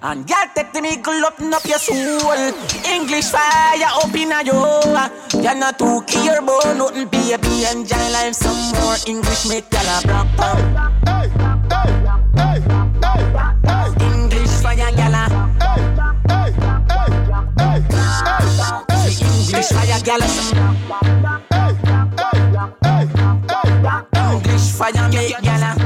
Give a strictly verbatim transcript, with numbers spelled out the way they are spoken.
And girl, take the middle up, up your soul. English fire up in a yo. You're not too care about nothing, baby. Enjoy life some more. English make y'all a block out. Hey, hey, hey, hey, hey. English fire, y'all a. Hey, hey, hey, hey, hey. English fire, y'all a. Hey, hey, hey, hey. English fire, make y'all a.